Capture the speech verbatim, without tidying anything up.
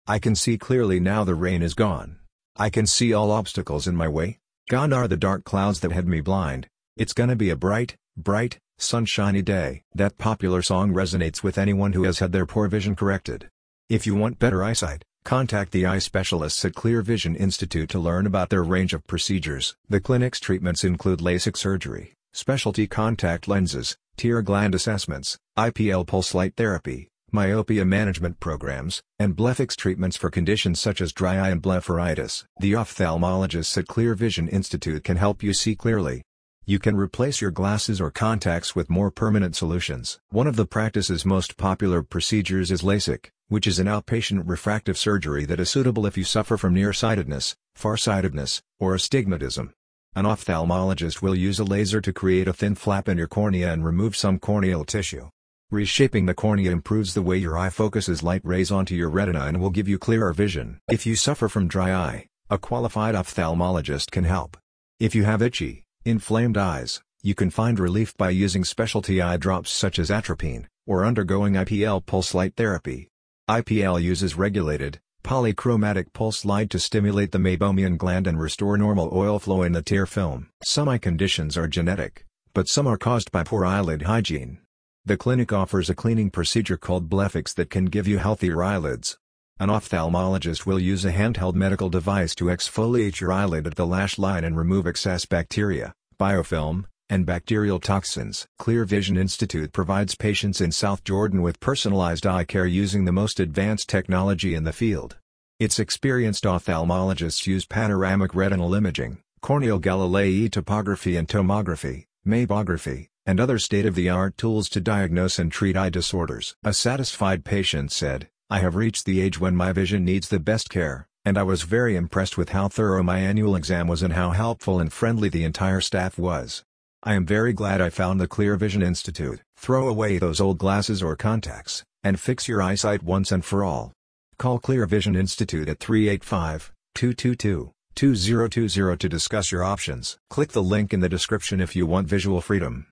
I can see clearly now, the rain is gone. I can see all obstacles in my way. Gone are the dark clouds that had me blind. It's gonna be a bright, bright, sunshiny day. That popular song resonates with anyone who has had their poor vision corrected. If you want better eyesight, contact the eye specialists at Clear Vision Institute to learn about their range of procedures. The clinic's treatments include LASIK surgery, specialty contact lenses, tear gland assessments, I P L pulse light therapy, myopia management programs, and BlephEx treatments for conditions such as dry eye and blepharitis. The ophthalmologists at Clear Vision Institute can help you see clearly. You can replace your glasses or contacts with more permanent solutions. One of the practice's most popular procedures is LASIK, which is an outpatient refractive surgery that is suitable if you suffer from nearsightedness, farsightedness, or astigmatism. An ophthalmologist will use a laser to create a thin flap in your cornea and remove some corneal tissue. Reshaping the cornea improves the way your eye focuses light rays onto your retina and will give you clearer vision. If you suffer from dry eye, a qualified ophthalmologist can help. If you have itchy, inflamed eyes, you can find relief by using specialty eye drops such as atropine, or undergoing I P L pulse light therapy. I P L uses regulated, polychromatic pulse light to stimulate the meibomian gland and restore normal oil flow in the tear film. Some eye conditions are genetic, but some are caused by poor eyelid hygiene. The clinic offers a cleaning procedure called BlephEx that can give you healthier eyelids. An ophthalmologist will use a handheld medical device to exfoliate your eyelid at the lash line and remove excess bacteria, biofilm, and bacterial toxins. Clear Vision Institute provides patients in South Jordan with personalized eye care using the most advanced technology in the field. Its experienced ophthalmologists use panoramic retinal imaging, corneal Galilei topography and tomography, mammography, and other state-of-the-art tools to diagnose and treat eye disorders. A satisfied patient said, "I have reached the age when my vision needs the best care, and I was very impressed with how thorough my annual exam was and how helpful and friendly the entire staff was. I am very glad I found the Clear Vision Institute." Throw away those old glasses or contacts, and fix your eyesight once and for all. Call Clear Vision Institute at three eight five, two two two, two zero two zero to discuss your options. Click the link in the description if you want visual freedom.